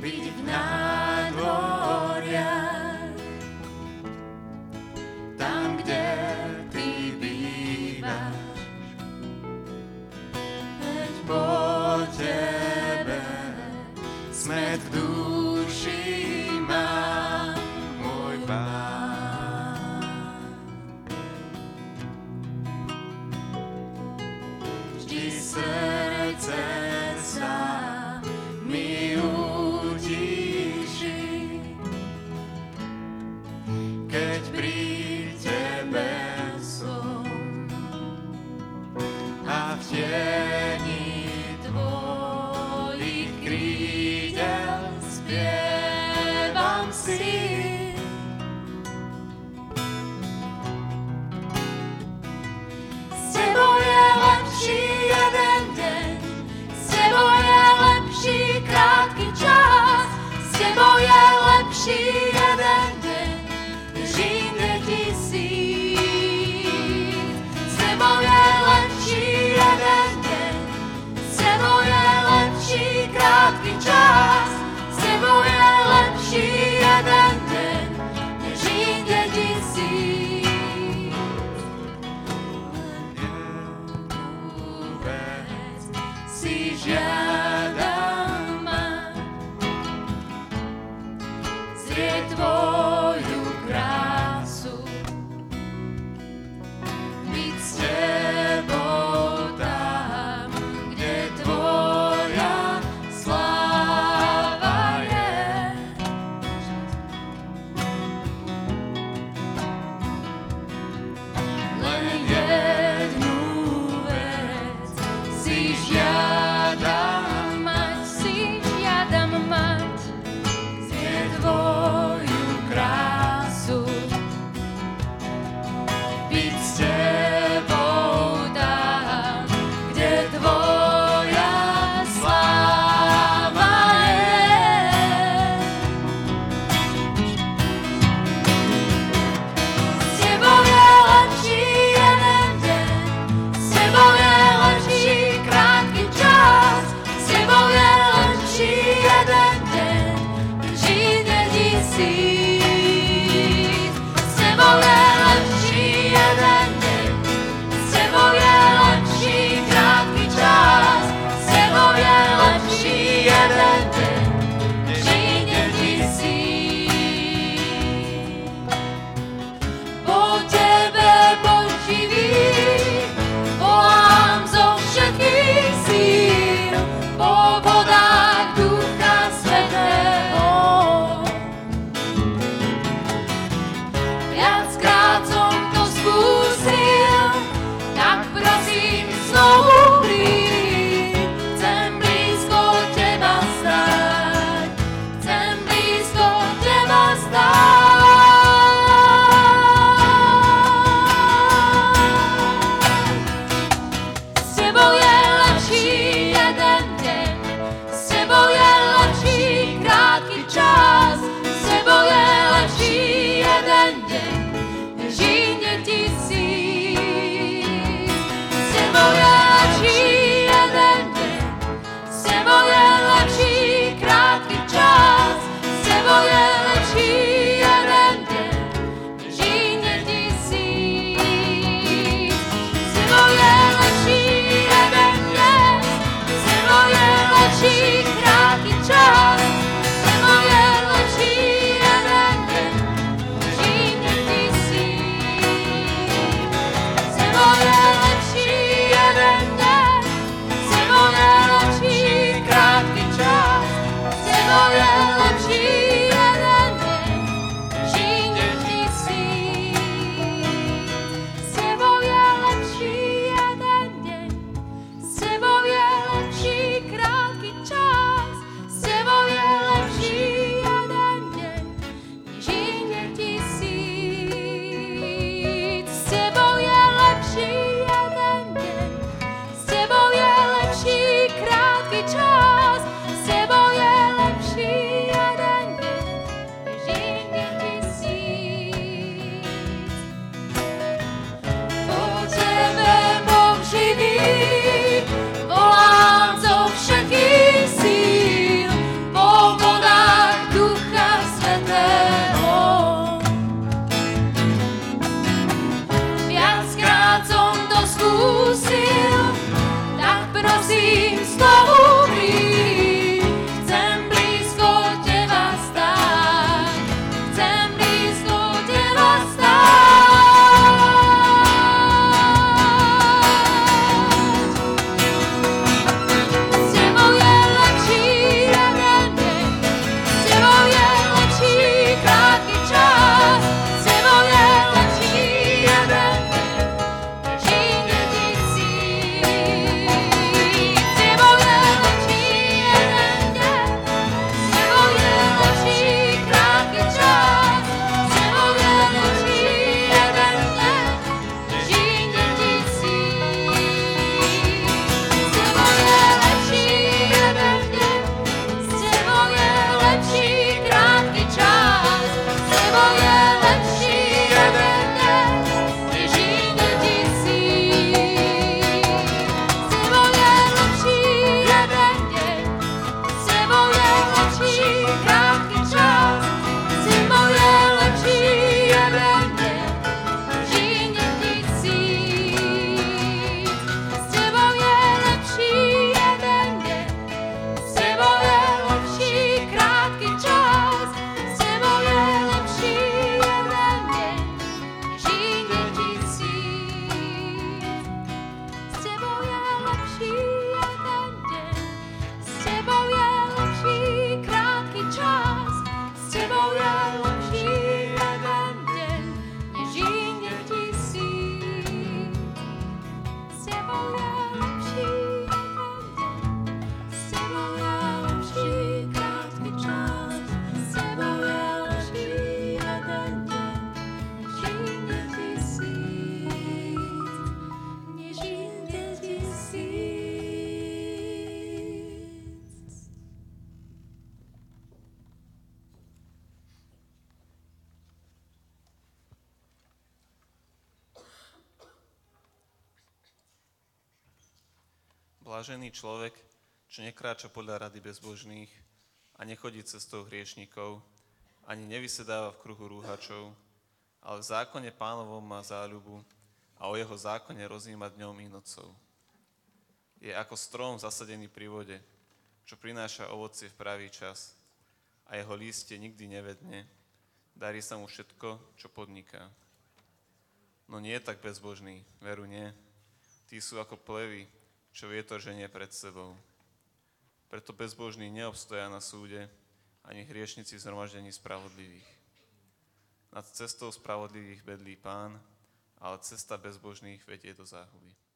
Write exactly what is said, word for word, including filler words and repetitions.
byť v nádvoriach, tam, kde ty bývaš. Veď po tebe smäd v duši mám, môj Pán. Vždy srdce sa mi utíši, keď pri tebe som a v tieni tvojich krídel spievam si. S tebou je lepší jeden deň, s tebou je lepší krátky čas, s tebou je lepší jeden deň, než inde tisíc. S tebou je lepší jeden deň, s tebou je lepší krátky čas, s tebou je lepší jeden deň, než inde tisíc. Jednu vec si žiadam mať, zrieť tvoju krásu, byť s tebou tam, kde tvoja sláva je. Len jednu vec si žiadam mať, si žiadam mať, zrieť tvoju krásu, byť s tebou tam, kde tvoja sláva je. S tebou je lepší jeden deň, s tebou je lepší krátky čas, s tebou je lepší jeden deň, než inde tisíc. S tebou je lepší jeden deň, s tebou je lepší krátky čas, s tebou je lepší jeden deň, než inde tisíc. Po tebe, Boh živý, volám zo všetkých síl, po vodách Ducha Svätého. Blažený človek, čo nekráča podľa rady bezbožných a nechodí cestou hriešnikov, ani nevysedáva v kruhu rúhačov, ale v zákone Pánovom má záľubu a o jeho zákone rozjíma dňom i nocou. Je ako strom zasadený pri vode, čo prináša ovocie v pravý čas a jeho lístie nikdy nevedne, darí sa mu všetko, čo podniká. No nie je tak bezbožný, veru nie. Tí sú ako plevy, čo vietor ženie pred sebou. Preto bezbožní neobstoja na súde, ani hriešnici v zhromaždení spravodlivých. Nad cestou spravodlivých bedlí Pán, ale cesta bezbožných vedie do záhuby.